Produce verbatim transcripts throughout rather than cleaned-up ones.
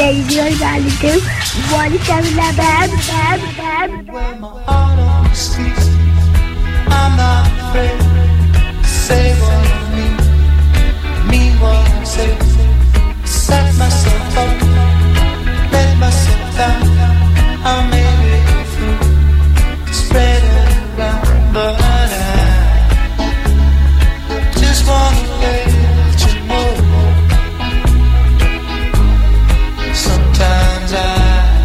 Radio Xanadu, one seven F M. When my heart on the streets, I'm not afraid to say what I mean, mean what I say. Set myself up, let myself down. I'll make it through, spread it around, but I just wanna let you know. Sometimes I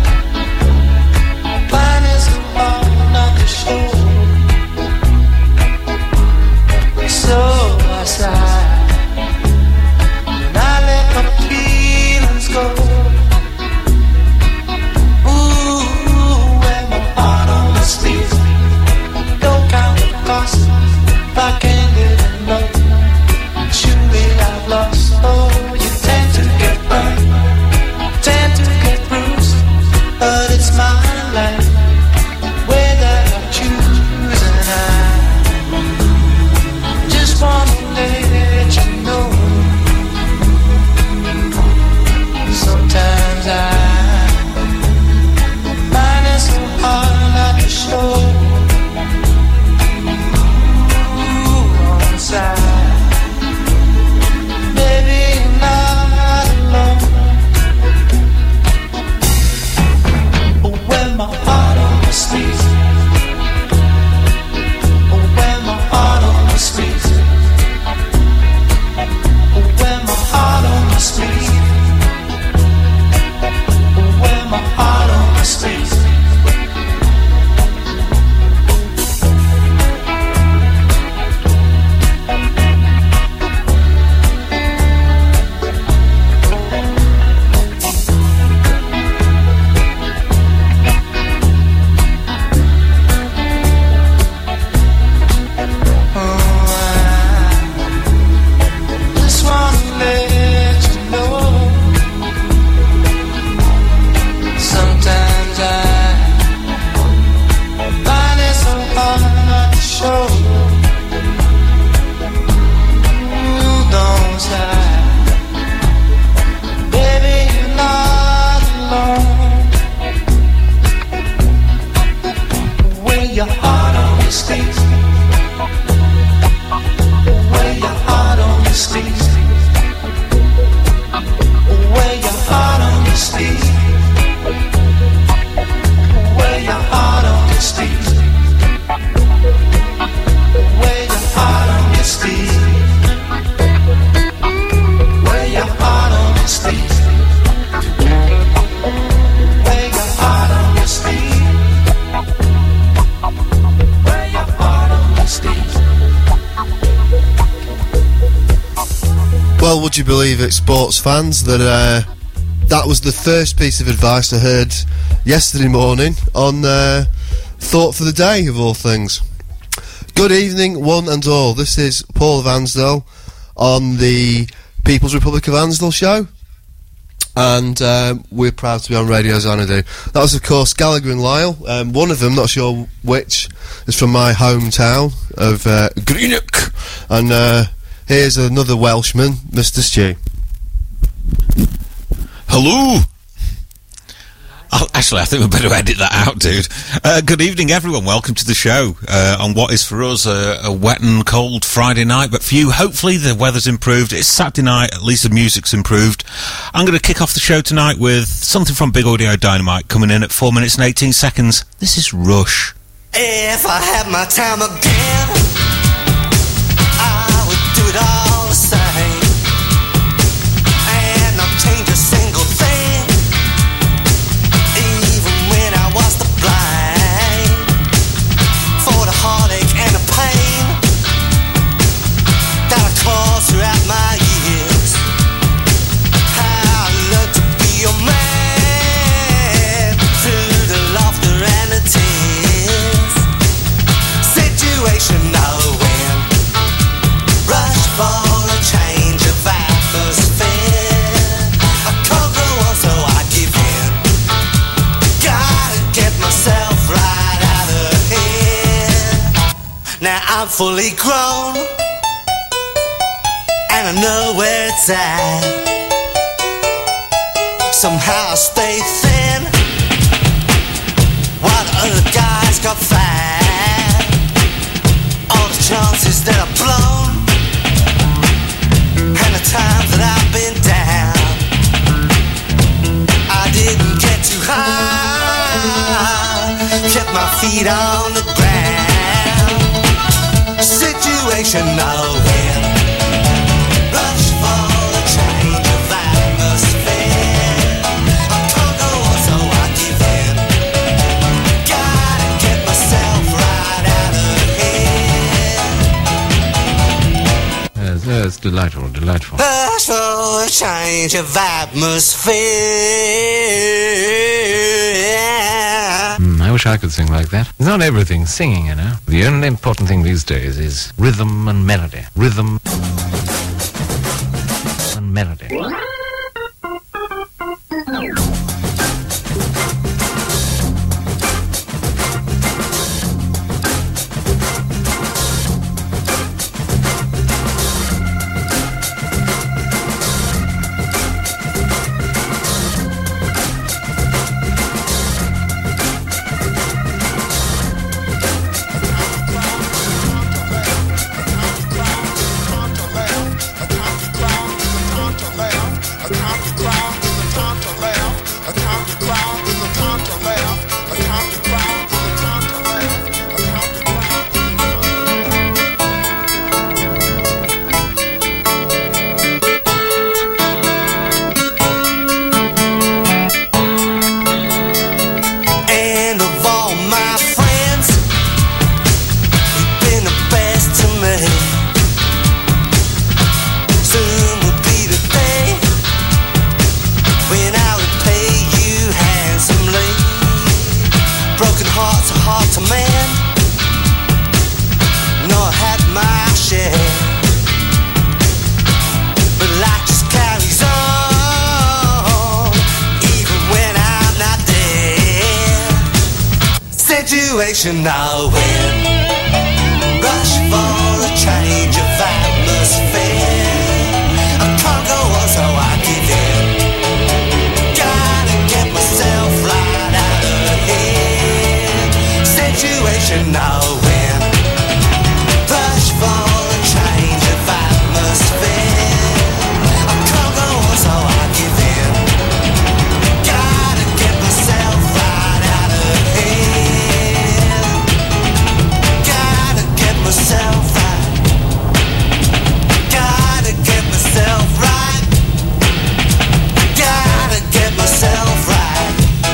find it so hard not to show, so I sigh when I let my feelings go. Ooh, when my heart on the sleeve, don't count the cost. If I can't get enough, surely I've lost. Oh, you tend to get burned, tend to get bruised, but it's my life, way that I choose, and I just wanna let you know. Sometimes I find it so hard not to show. Ooh, on the side, baby, you're not alone. Oh, when my heart on the streets, oh, when my heart on the streets, oh, when my heart on the streets, oh, when my heart on the streets. Just wanna let you know. Sometimes I find it so hard not to show. Ooh, don't sigh, baby, you're not alone. Wear your heart on your sleeve, wear your heart on your sleeve, wear your heart on your sleeve, wear your heart on your sleeve, wear your heart on your sleeve, wear your heart on your sleeve, wear your heart on your sleeve, wear your heart on your sleeve. Well, would you believe it, sports fans, that uh, that was the first piece of advice I heard yesterday morning on uh, Thought for the Day, of all things. Good evening, one and all. This is Paul Vansdell on the People's Republic of Ansdell show, and um, we're proud to be on Radio Xanadu. That was, of course, Gallagher and Lyle. Um, one of them, not sure which, is from my hometown of uh, Greenock, and uh, here's another Welshman, Mister Stu. Hello. Oh, actually, I think we better edit that out, dude. Uh, good evening, everyone. Welcome to the show uh, on what is for us a, a wet and cold Friday night, but for you, hopefully the weather's improved. It's Saturday night, at least the music's improved. I'm going to kick off the show tonight with something from Big Audio Dynamite coming in at four minutes and eighteen seconds. This is Rush. If I had my time again, I would do it all the same, and not change a single thing, even when I was to blame, for the heartache and the pain that I caused throughout my years. How I learned to be a man through the laughter and the tears. Situation now when rush for a change of atmosphere. I can't go on, so I give in. Gotta get myself right out of here. Now I'm fully grown, and I know where it's at. somehow stay thin, while the other guys got fat. All the chances that I've blown, and the times that I've been down, I didn't get too high, kept my feet on the ground. Situation I'll win, rush for a change of atmosphere. I can't go on, so I give in. Gotta get myself right out of here. Yes, yes, delightful, delightful. Rush for a change of atmosphere. Mm, I wish I could sing like that. It's not everything singing, you know. The only important thing these days is rhythm and melody. Rhythm and melody. I'll win. Rush for a change of atmosphere. I can't go on, so I give in. Gotta get myself right out of here. Situation I'll win. Rush for a change of atmosphere. I can't go on, so I give in. Gotta get myself right out of here. Myself right. Gotta get myself right. Gotta get myself right.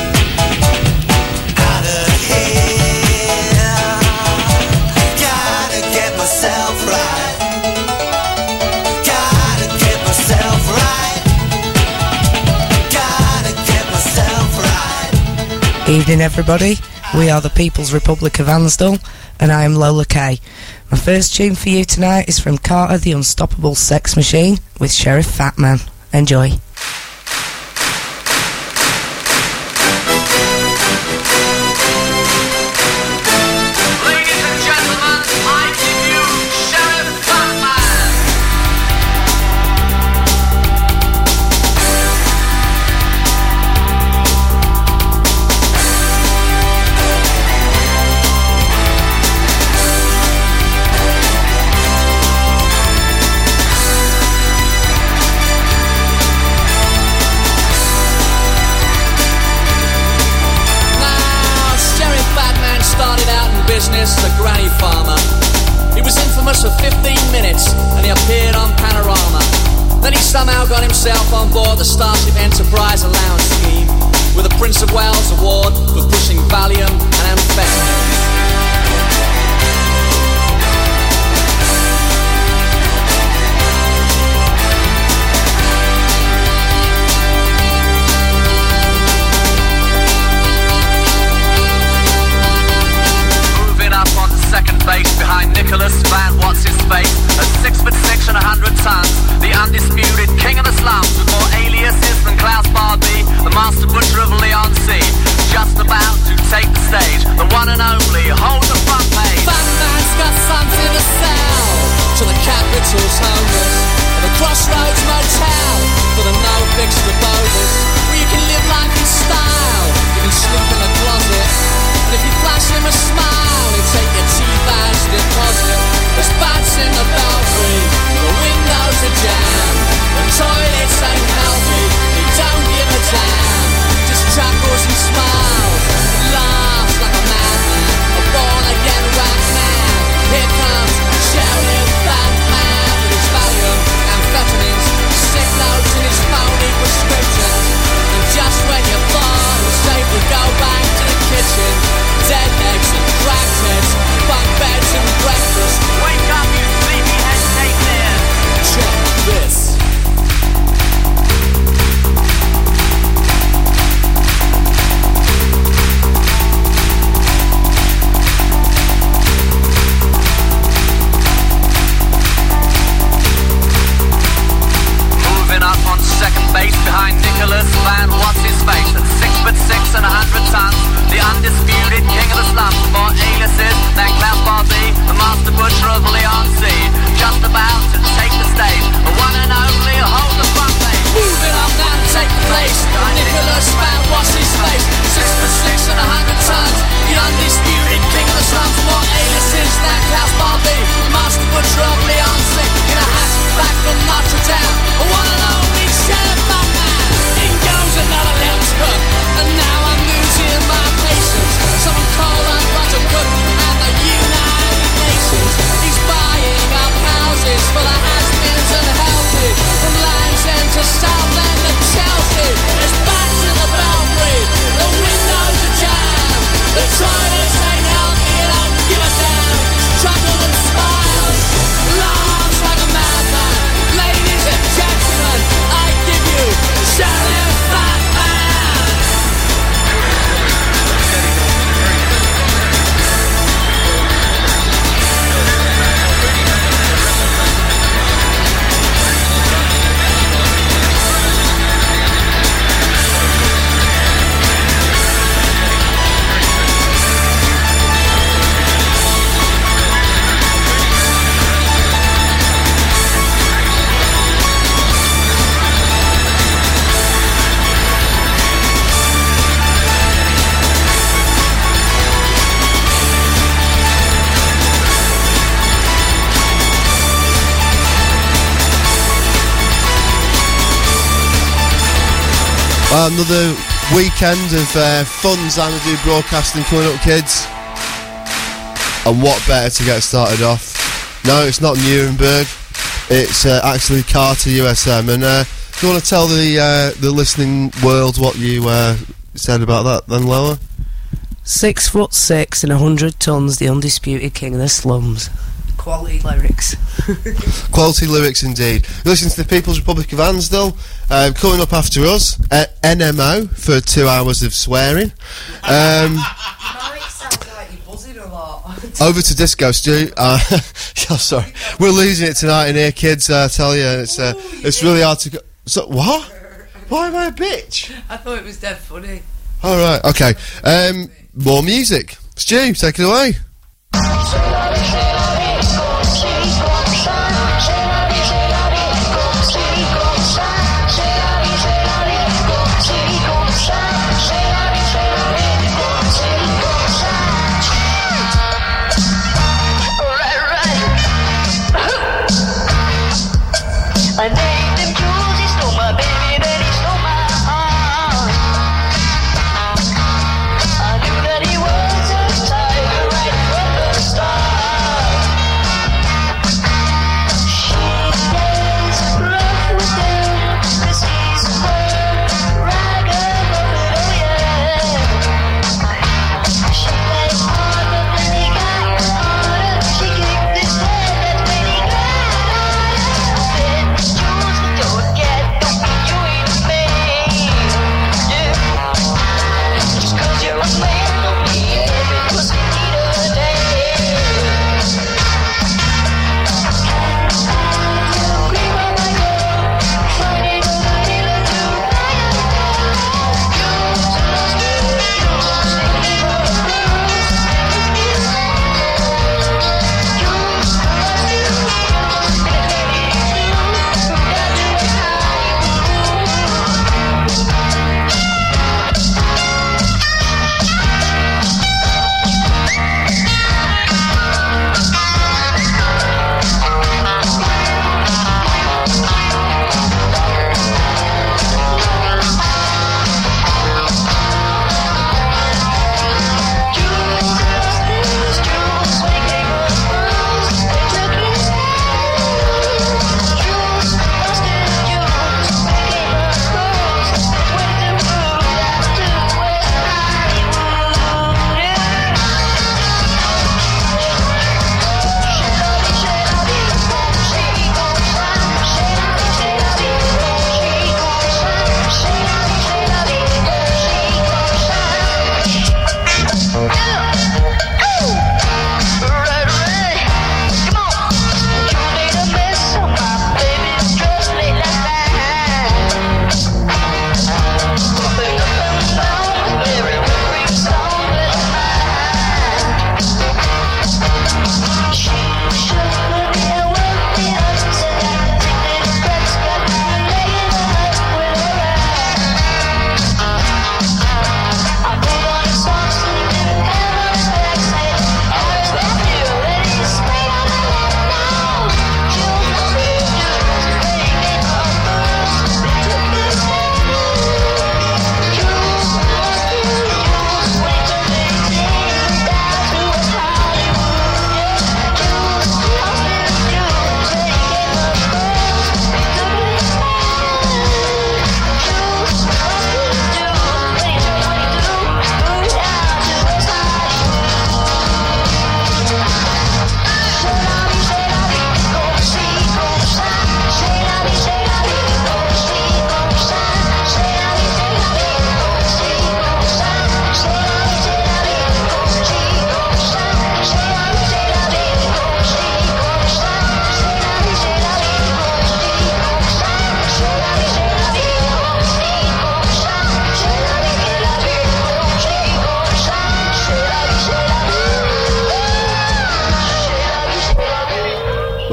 Out of here. Gotta get myself right. Gotta get myself right. Gotta get myself right. Evening, everybody. We are the People's Republic of Ansdell, and I am Lola Kay. My first tune for you tonight is from Carter the Unstoppable Sex Machine with Sheriff Fatman. Enjoy. Ladies and gentlemen, I give you Sheriff Fatman. Business, a granny farmer. He was infamous for fifteen minutes and he appeared on Panorama. Then he somehow got himself on board the Starship Enterprise allowance scheme with a Prince of Wales award for pushing Valium and amphetamine. Second base behind Nicholas Van What's His Face. At six foot six and a hundred tons, the undisputed king of the slums with more aliases than Klaus Barbie, the master butcher of Leon C. Just about to take the stage, the one and only, hold the front page. Fatman's got something to sell to the capital's homeless, and the Crossroads Motel for the no fixed aboders, where you can a smile and take your teeth as deposit. There's bats in the belfry, the windows are jammed, the toilets ain't healthy, they don't give a damn. Just chuckles and smiles, laughs like a madman, a born again rap man. Here comes Sheriff Batman with his Valium, amphetamines, sick notes and his phony prescriptions. And just when you thought it was safe to go back to the kitchen, dead eggs and cracked heads, bunk beds and breakfast. Wake up, you sleepyhead, take this. Check this. Moving up on second base behind Nicholas Van What's His Face at six foot six and a hundred tons, the undisputed king of the slums, more aliases than Klaus Barbie, the master butcher of Leon C. Just about to take the stage, the one and only hold the front page. Moving up now to take the place, Nicholas Van What's His Face, six foot six and a hundred tons, the undisputed king of the slums, more aliases than Klaus Barbie, the master butcher of Leon C. In a hatchback from Notre Dame, the one and only Sheriff Batman. In goes another left hook, and now I'm losing my patience. Someone call on Roger Cook and the United Nations. He's buying up houses for the has-beens and healthy, from Land's End to Southend to Chelsea. There's bats in the belfry, the windows are jammed, the toilets ain't healthy, you don't give a damn. Trouble and smiles, laughs like a madman. Ladies and gentlemen, I give you Sheriff Batman. Well, another weekend of uh, fun Xanadu broadcasting coming up, kids. And what better to get started off? No, it's not Nuremberg. It's uh, actually Carter U S M. And uh, do you want to tell the uh, the listening world what you uh, said about that then, Lola? Six foot six and a hundred tons, the undisputed king of the slums. Quality lyrics. Quality lyrics indeed. You listen to the People's Republic of Ansdell. Uh, coming up after us, uh, N M O for two hours of swearing. Um, over to Disco Stu. Uh, yeah, sorry, we're losing it tonight in here, kids. I uh, tell you, it's uh, Ooh, it's yeah. really hard to go. So what? Why am I a bitch? I thought it was dead funny. All right, okay. Um, more music. Stu, take it away. I named him Jules, he stole my baby, then he stole my heart. I knew that he was a tiger right from the start.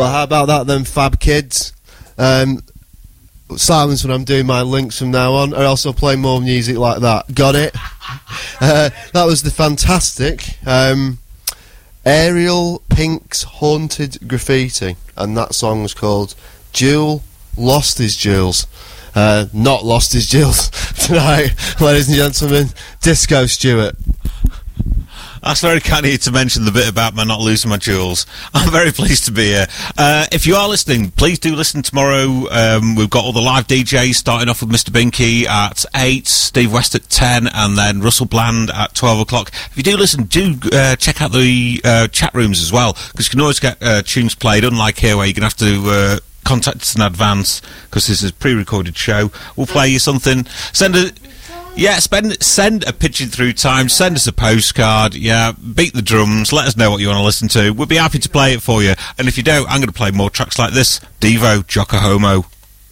Well, how about that then, Fab Kids? Um, silence when I'm doing my links from now on, or else I'll play more music like that. Got it? uh, that was the fantastic um, Ariel Pink's Haunted Graffiti, and that song was called Jewel Lost His Jewels. Uh, not lost his jewels tonight, ladies and gentlemen. Disco Stewart. That's very kind of you to mention the bit about my not losing my jewels. I'm very pleased to be here. Uh, if you are listening, please do listen tomorrow. Um, we've got all the live D Js, starting off with Mister Binky at eight, Steve West at ten, and then Russell Bland at twelve o'clock. If you do listen, do uh, check out the uh, chat rooms as well, because you can always get uh, tunes played, unlike here where you're going to have to... Uh, contact us in advance, because this is a pre-recorded show. We'll play you something. Send a... Yeah, spend, send a pigeon through time, send us a postcard, yeah, beat the drums, let us know what you want to listen to. We'll be happy to play it for you. And if you don't, I'm going to play more tracks like this. Devo, Jocko Homo.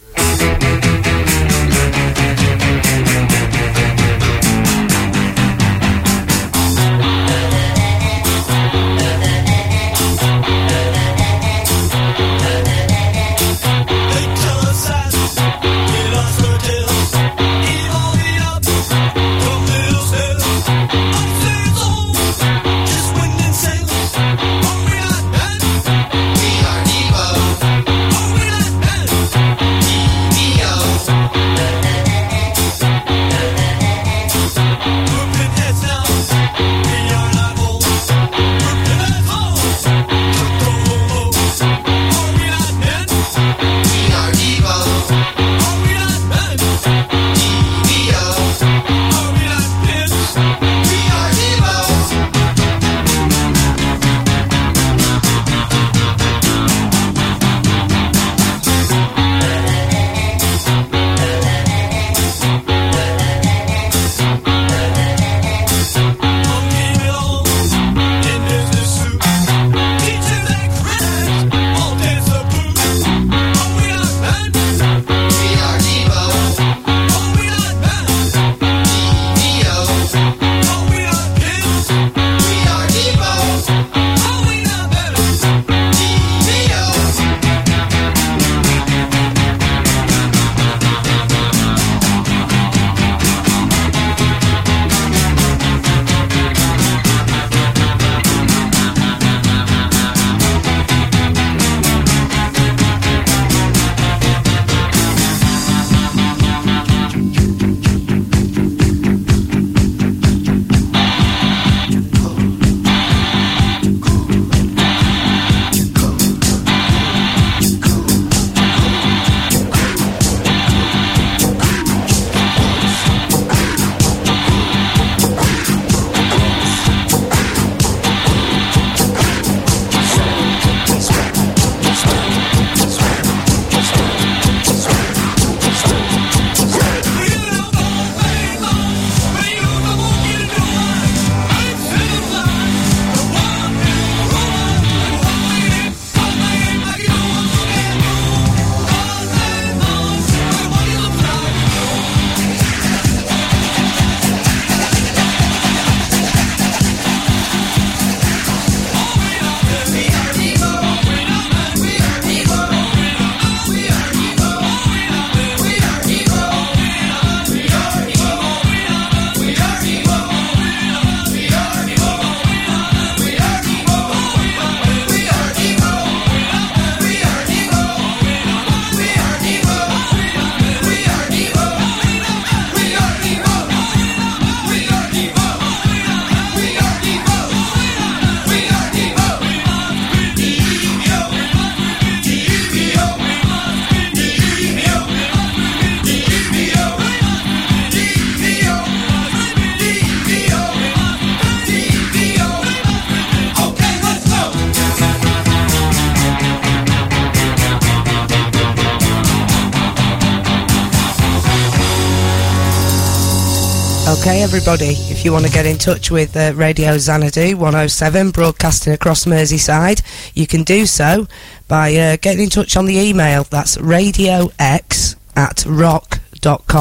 Okay, everybody, if you want to get in touch with uh, Radio Xanadu one oh seven, broadcasting across Merseyside, you can do so by uh, getting in touch on the email. That's radiox at rock dot com.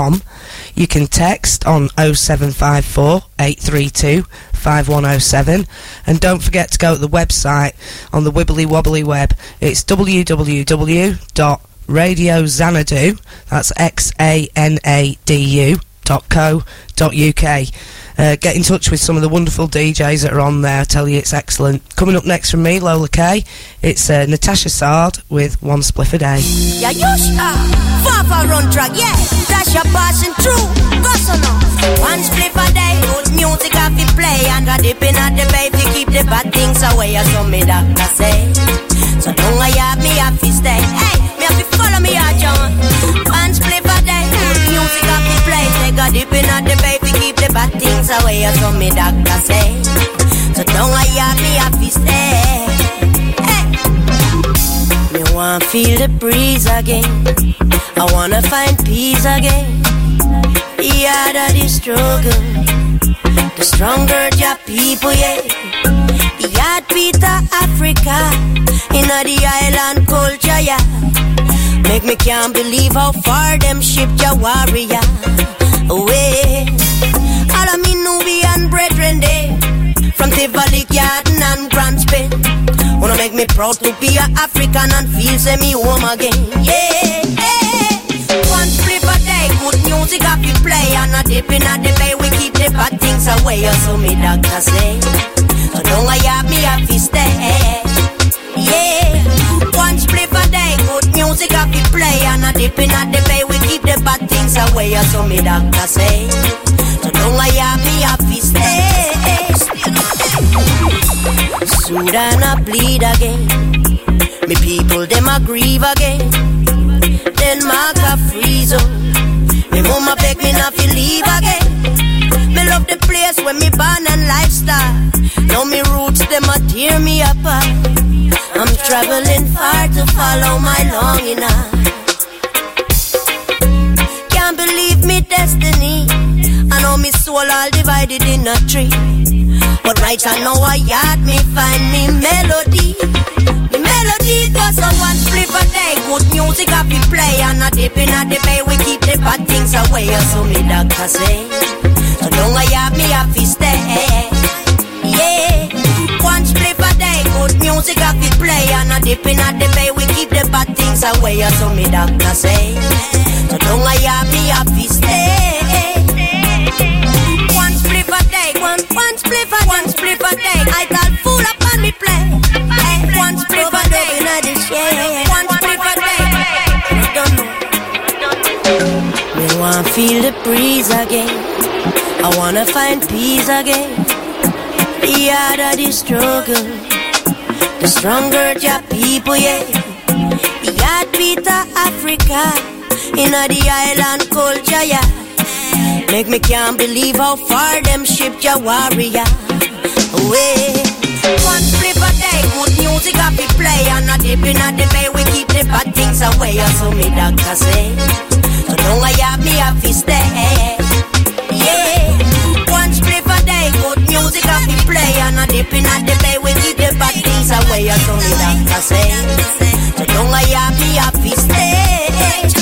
You can text on oh seven five four, eight three two, five one oh seven, and don't forget to go to the website on the Wibbly Wobbly web. It's w w w dot radio xanadu, that's X A N A D U, dot co dot U K. Uh, get in touch with some of the wonderful D Js that are on there. I tell you, it's excellent. Coming up next from me, Lola Kay, it's uh, Natasha Sard with One Spliff a Day. Yeah, you sure? Far, far run track, yeah. That's your passion true. Go so now. One spliff a day, good music have to play. And a dipping at the bay to keep the bad things away, as some me doctor say. So don't I have me have to stay. Hey, me have to follow me out, John. One spliff a day, good music have to play. Take a dipping at the bay to keep the bad things away, as some me doctor say. So don't I have me have to stay. Hey, me want feel the breeze again. I wanna find peace again. The harder the struggle, the stronger your people, yeah. The heartbeat of Africa, inna the island culture, yeah. Make me can't believe how far them shipped your warrior away. All of me Nubian brethren, they from Tivoli, Garden and Grand Spain. Wanna make me proud to be an African and feel say me home again, yeah, yeah. One spliff a day, good music have to play. And a dipping at the bay, we keep the bad things away, so me doctor say. So don't I have me have to stay, yeah. One spliff a day, good music have to play. And a dipping at the bay, we keep the bad things away, so me doctor say. So don't I have me have to stay. Sudan a bleed again. Me people them a grieve again. Denmark a freeze up. Me mama beg me not to leave again. Me love the place where me born and lifestyle. Now me roots them a tear me apart. I'm traveling far to follow my longing heart. Can't believe me destiny. I know me soul all divided in a tree. But right I know I yard me find me melody. The melody goes on one spliff a day. Good music have to play. And a dipping at the bay, we keep the bad things away, so me doctor say. So don't I have me have to stay, yeah. One spliff a day, good music have to play. And a dipping at the bay, we keep the bad things away, so me doctor say. So don't I have me have to stay. One spliff a day, one, one spliff a, one spliff a day. I got full up on me play. Hey, one spliff a day, one spliff a day. Don't know. Me want feel the breeze again. I wanna find peace again. The harder the struggle, the stronger your people, yeah. The heartbeat of Africa, inna the island culture, yeah. Make me can't believe how far them shipped your warrior away. One spliff a day, good music have to play. And a dipping at the bay, we keep the bad things away, so me doctor say. So don't I have me have to stay, yeah. One spliff a day, good music have to play. And a dipping at the bay, we keep the bad things away, so me doctor say. So don't I have me have to stay.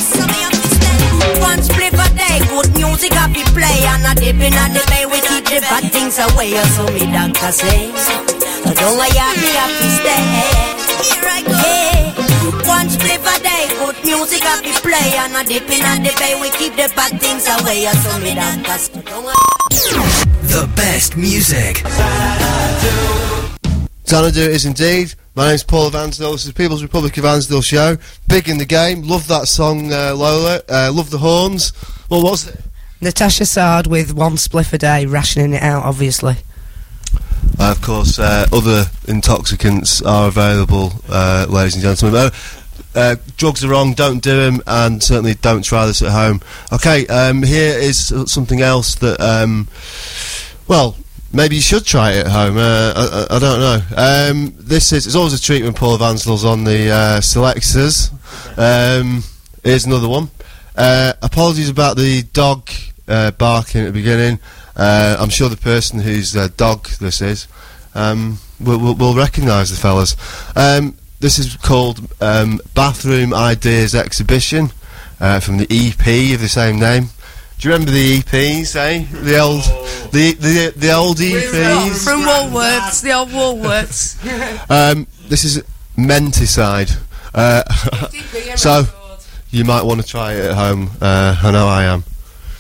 One spliff a day, good music have to play. And a dipping at the bay, we keep the bad things away, so me doctor say. So don't I have me have to stay, yeah. One spliff a day, good music have to play. And a dipping at the bay, we keep the bad things away, so me doctor say. The best music. Xanadu it is indeed. My name's Paul Vansdale. This is the People's Republic of Vansdale show. Big in the game. Love that song, uh, Lola. Uh, love the horns. What was it? Natasha Sard with One Spliff a Day, rationing it out, obviously. Uh, of course, uh, other intoxicants are available, uh, ladies and gentlemen. Uh, uh, drugs are wrong, don't do them, and certainly don't try this at home. Okay, um, here is something else that, um, well, maybe you should try it at home. Uh, I, I don't know. Um, this is, it's always a treat when Paul Vansdale's on the uh, selectors. Um, here's another one. Uh, apologies about the dog uh, barking at the beginning. Uh, I'm sure the person whose uh, dog this is um, will, will, will recognise the fellas. Um, this is called um, Bathroom Ideas Exhibition uh, from the E P of the same name. Do you remember the E Ps, eh? The old, the the the old E Ps. From Woolworths, the old Woolworths. Um, this is Menticide. Uh, so you might want to try it at home. Uh, I know I am.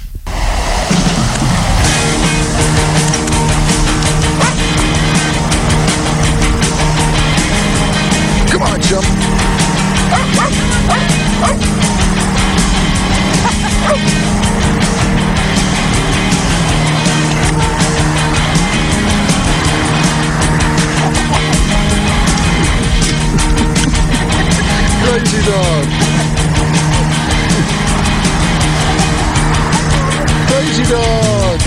Come on, chump. Crazy dog. Crazy dog.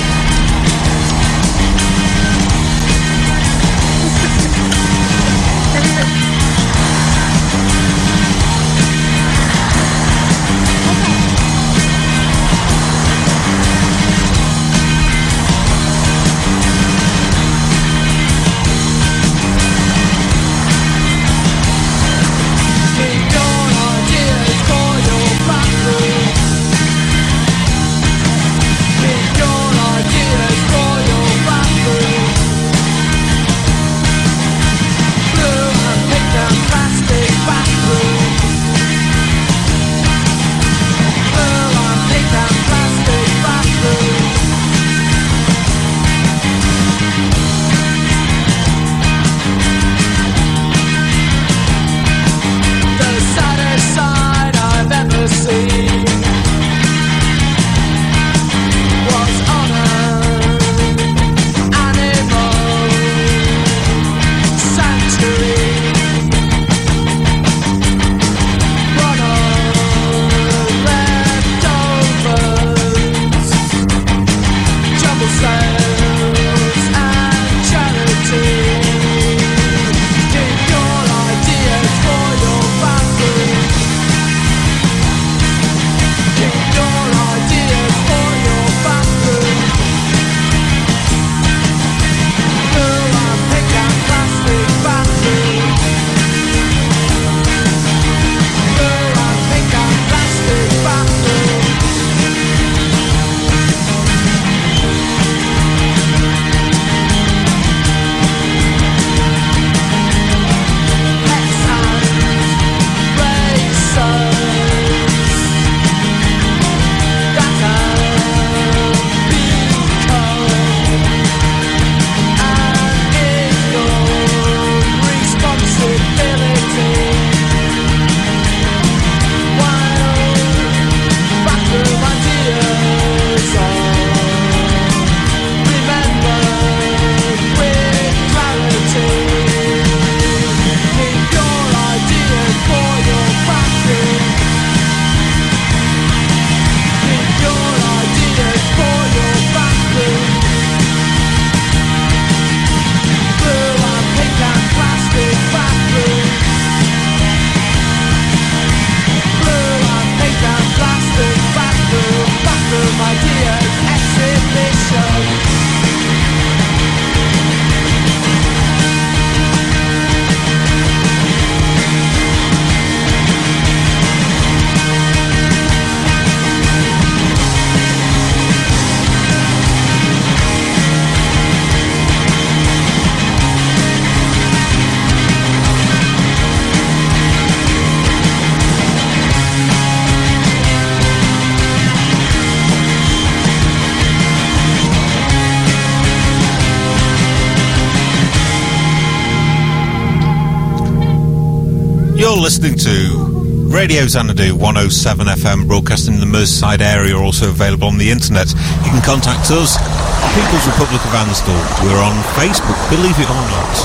You're listening to Radio Xanadu one oh seven F M, broadcasting in the Merseyside area, also available on the internet. You can contact us, People's Republic of Ansdell. We're on Facebook, believe it or not.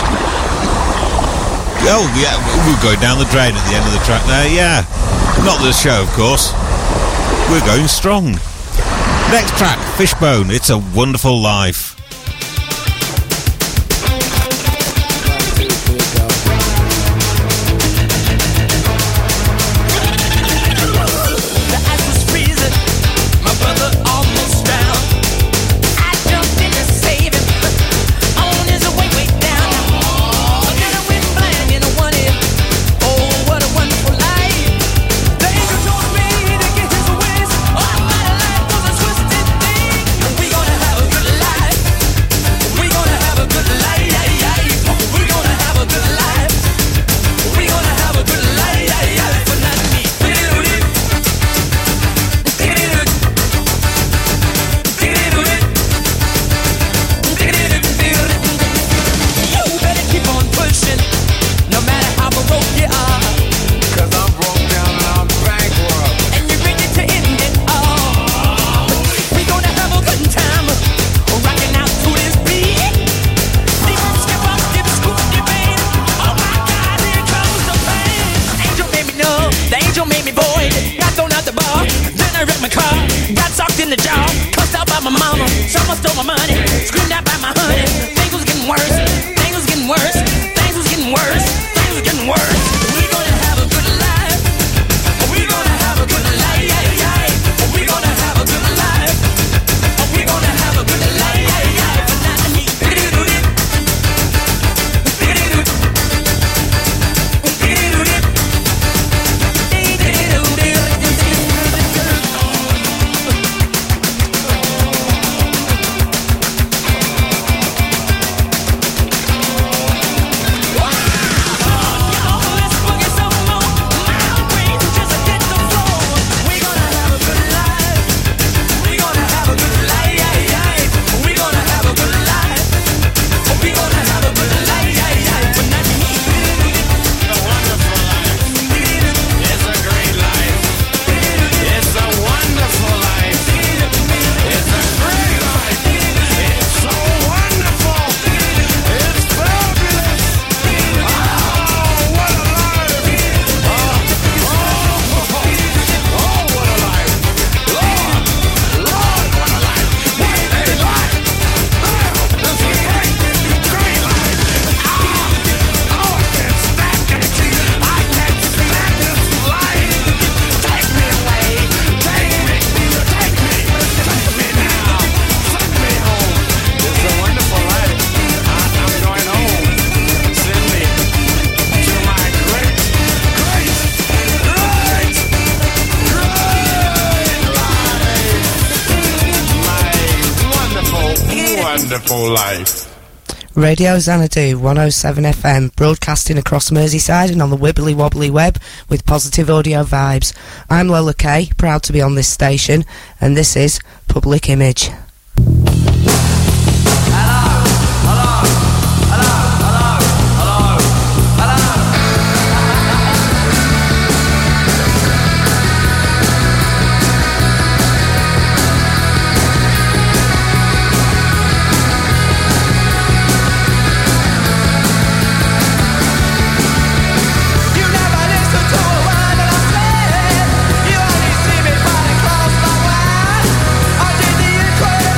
Oh, yeah, we're going down the drain at the end of the track there, yeah. Not the show, of course. We're going strong. Next track, Fishbone, It's a Wonderful Life. Swing wrecked my car, got socked in the jaw, cussed out by my mama, someone stole my money, screamed out by my honey. Things was getting worse, things was getting worse, things was getting worse, things was getting worse. We gonna have a good life. We gonna have a good life. Yeah, yeah. We gonna have a good life. We gonna have a good life. Yeah, yeah. But not me. Wonderful life. Radio Xanadu one oh seven F M, broadcasting across Merseyside and on the wibbly wobbly web with positive audio vibes. I'm Lola Kay, proud to be on this station, and this is Public Image. You only see me falling close my way. Or did you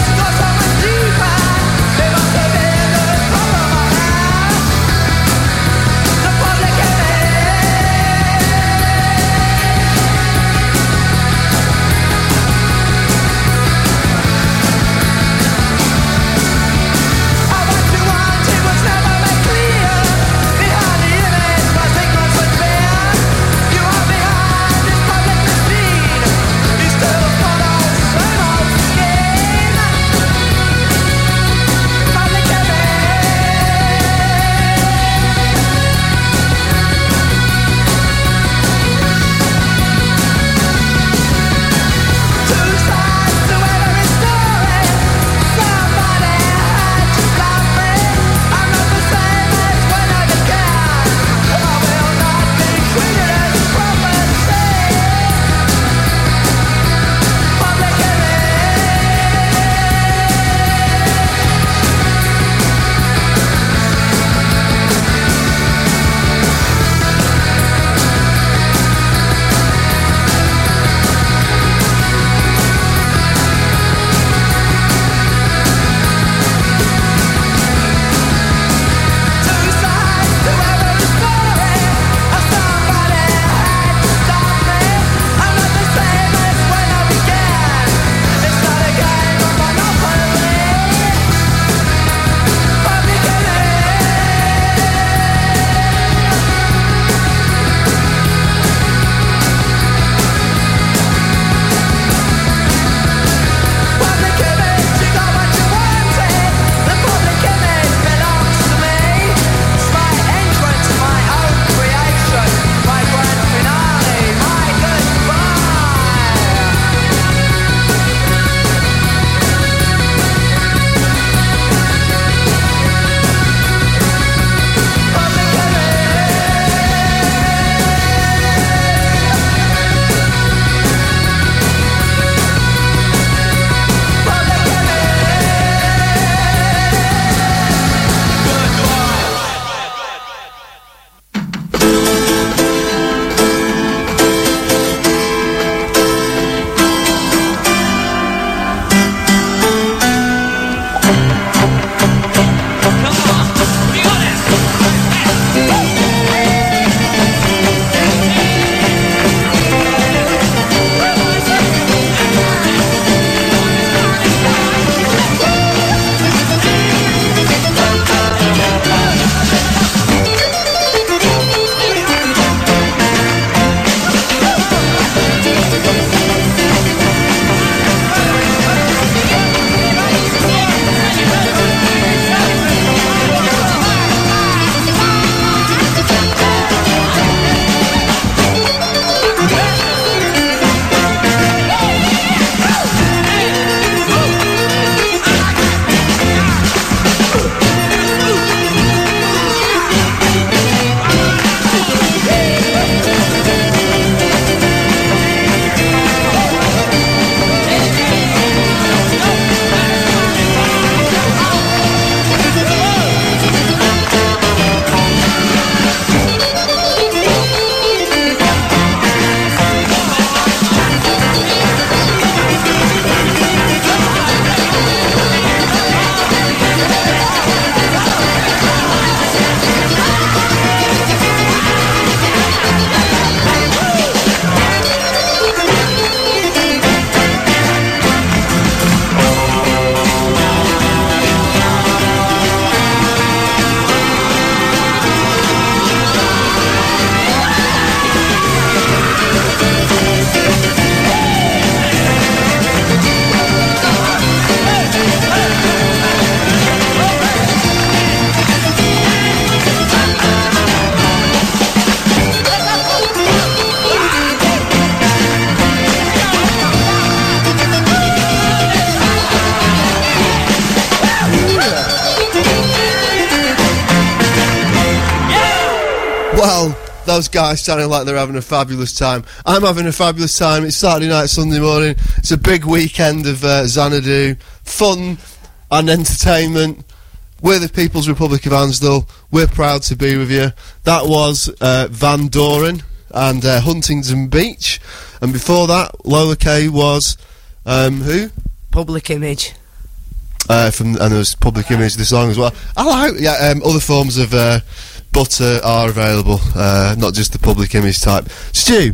those guys sounding like they're having a fabulous time. I'm having a fabulous time. It's Saturday night, Sunday morning. It's a big weekend of uh, Xanadu, fun and entertainment. We're the People's Republic of Ansdell. We're proud to be with you. That was uh, Van Doren and uh, Huntington Beach. And before that, Lola K was, um, who? Public Image. Uh, from and there was Public Image, the song as well. I like, yeah, um, other forms of uh, butter are available, uh, not just the Public Image type. Stu.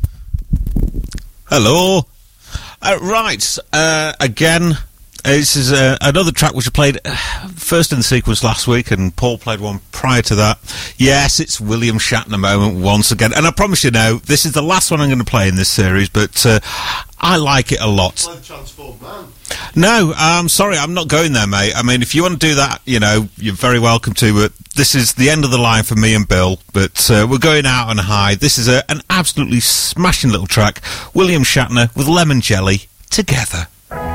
Hello. Uh, right, uh, again, this is uh, another track which I played uh, first in the sequence last week, and Paul played one prior to that. Yes, it's William Shatner moment once again, and I promise you now, this is the last one I'm going to play in this series, but uh, I like it a lot. Play the Transformed Man. No, I'm sorry, I'm not going there, mate. I mean, if you want to do that, you know, you're very welcome to, but this is the end of the line for me and Bill, but uh, we're going out on high. This is a, an absolutely smashing little track. William Shatner with Lemon Jelly, Together.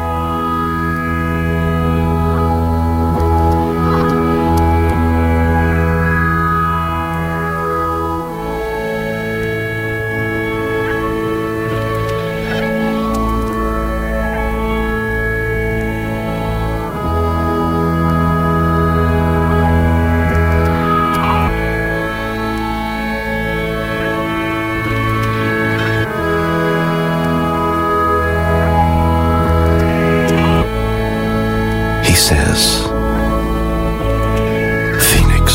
Says Phoenix.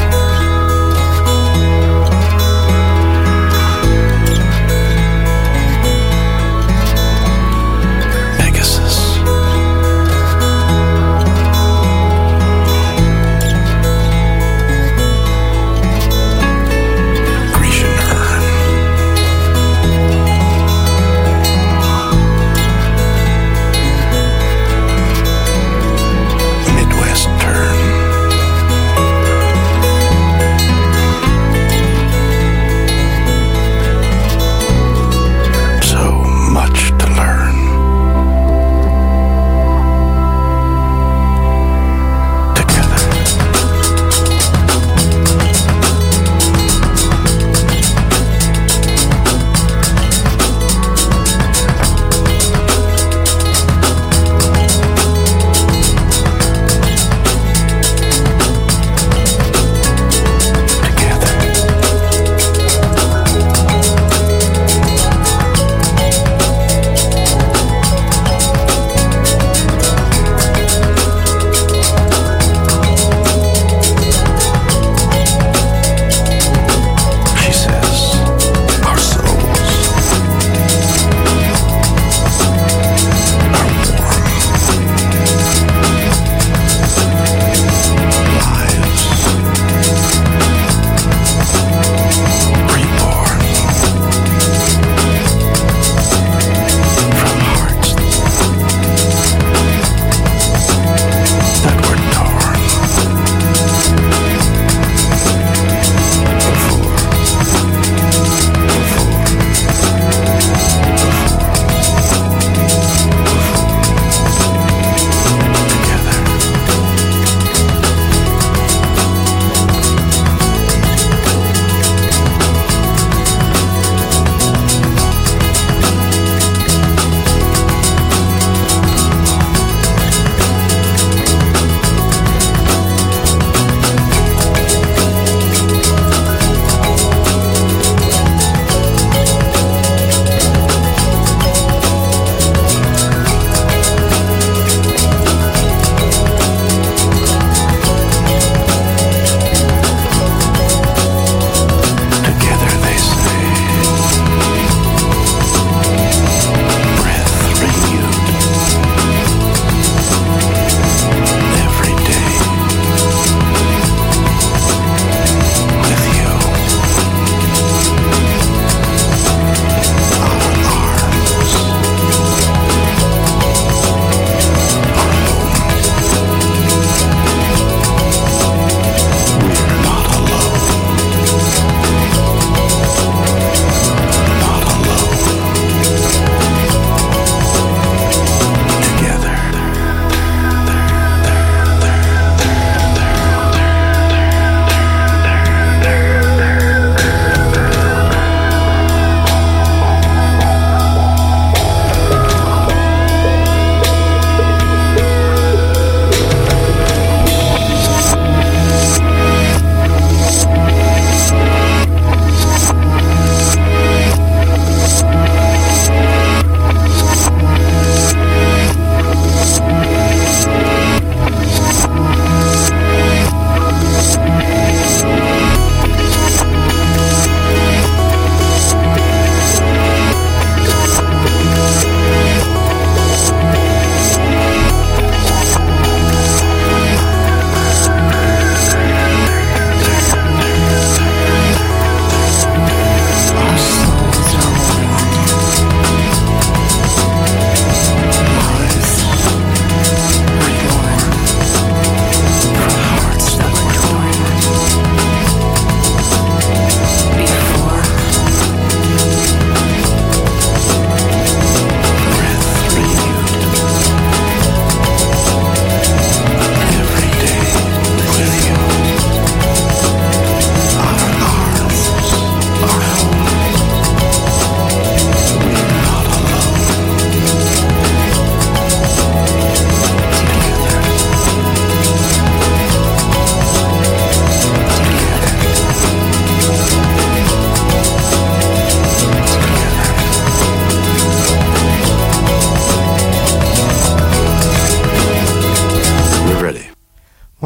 Pegasus. Grecian Hern. Midway.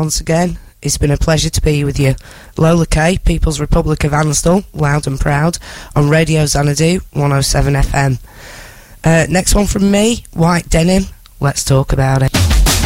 once again. It's been a pleasure to be with you. Lola Kay, People's Republic of Ansdell, loud and proud, on Radio Xanadu, one oh seven F M. Uh, next one from me, White Denim. Let's talk about it.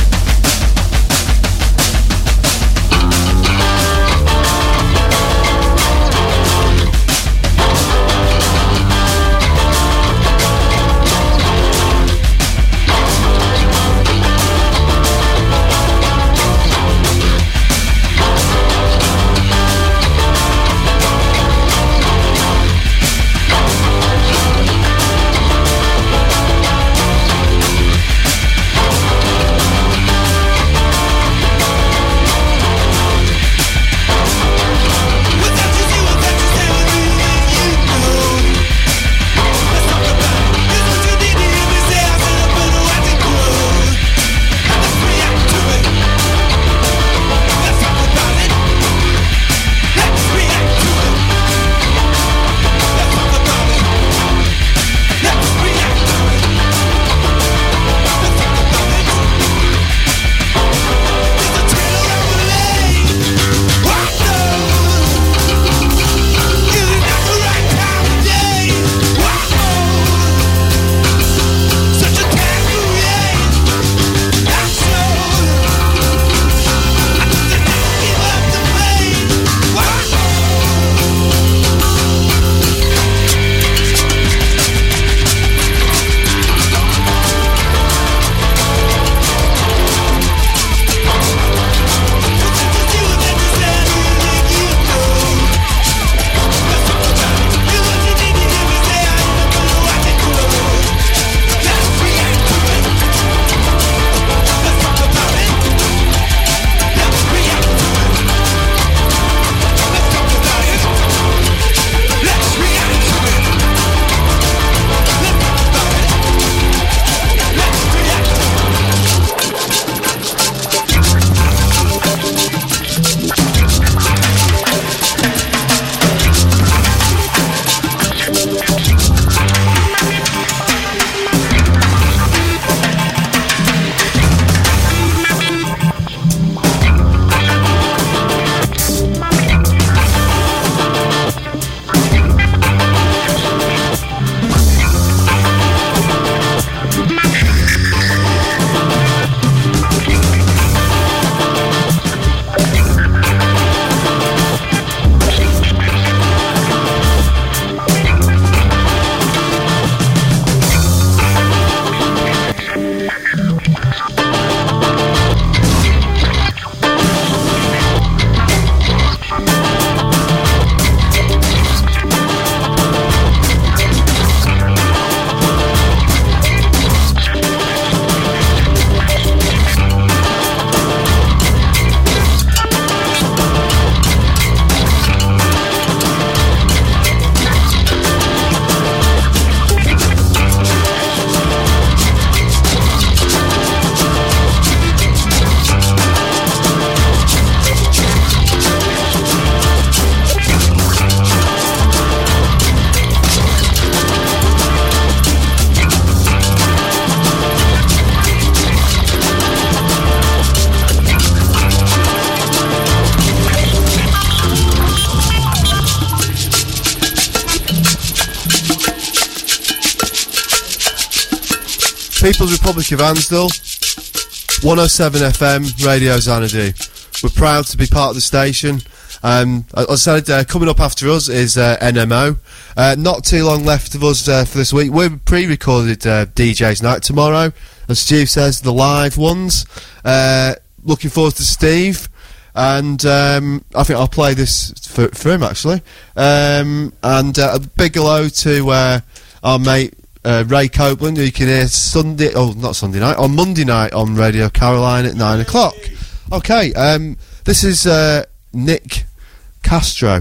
People's Republic of Ansdell, one oh seven F M, Radio Xanadu. We're proud to be part of the station. Um, as I said, uh, coming up after us is uh, N M O. Uh, not too long left of us uh, for this week. We're pre-recorded uh, D J's night tomorrow. As Stu says, the live ones. Uh, looking forward to Steve. And um, I think I'll play this for, for him, actually. Um, and uh, a big hello to uh, our mate uh, Ray Copeland, who you can hear Sunday, oh, not Sunday night, on Monday night on Radio Caroline at nine o'clock. Okay, um, this is uh, Nick Castro.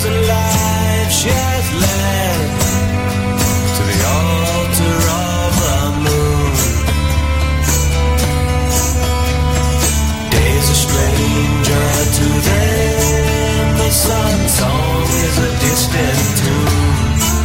a life she has led to the altar of the moon. Days a stranger to them, the sun's song is a distant tune.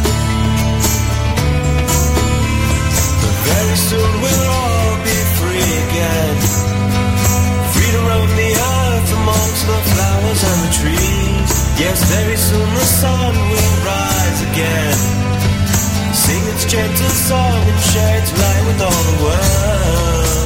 But very soon we'll all be free again, free to roam the earth amongst the flowers and the trees. Yes, very soon the sun will rise again, sing its gentle song and share its light with all the world.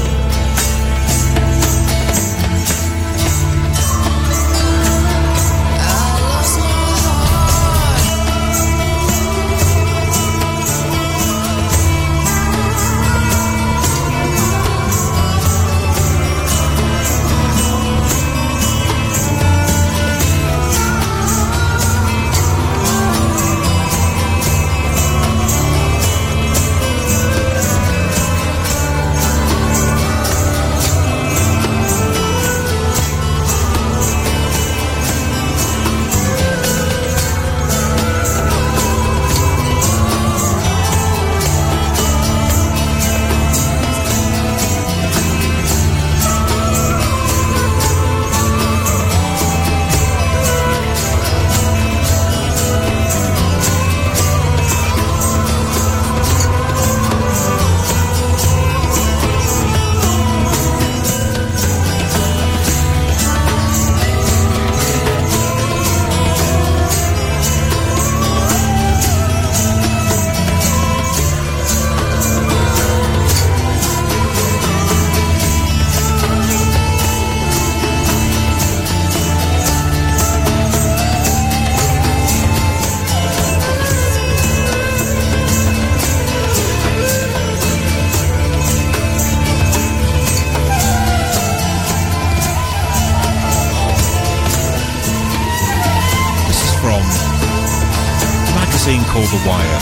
Called The Wire.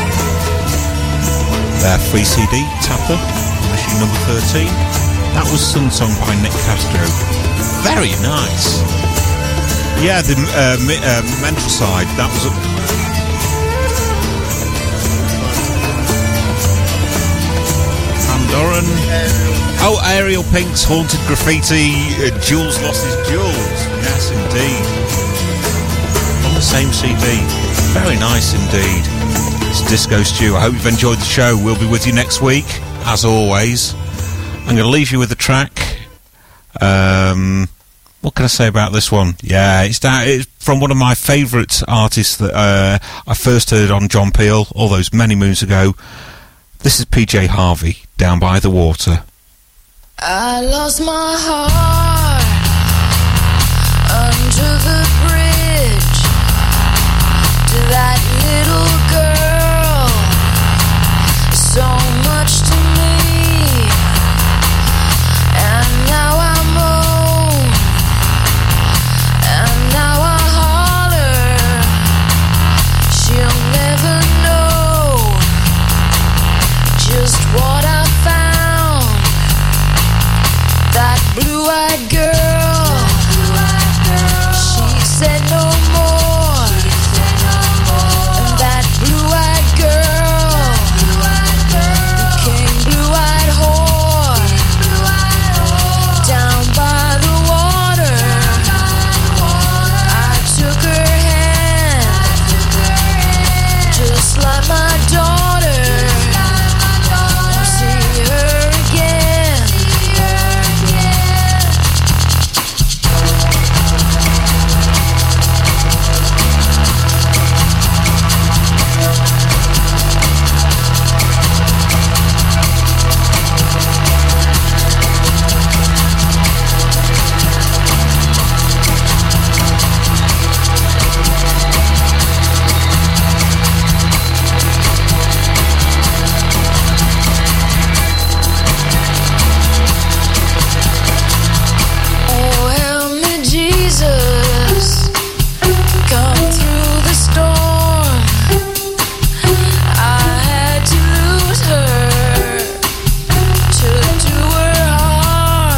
Their free C D, Tapper, issue number thirteen. That was Sun Song by Nick Castro. Very nice. Yeah, the uh, mi- uh, mental side, that was a... Pandoran. Oh, Ariel Pink's Haunted Graffiti, uh, Jules Lost His Jewels. Yes, indeed. On the same C D. Very nice indeed. It's Disco Stew. I hope you've enjoyed the show. We'll be with you next week, as always. I'm going to leave you with a track. Um, what can I say about this one? Yeah, it's, down, it's from one of my favourite artists that uh, I first heard on John Peel all those many moons ago. This is P J Harvey, Down by the Water. I lost my heart under the bridge.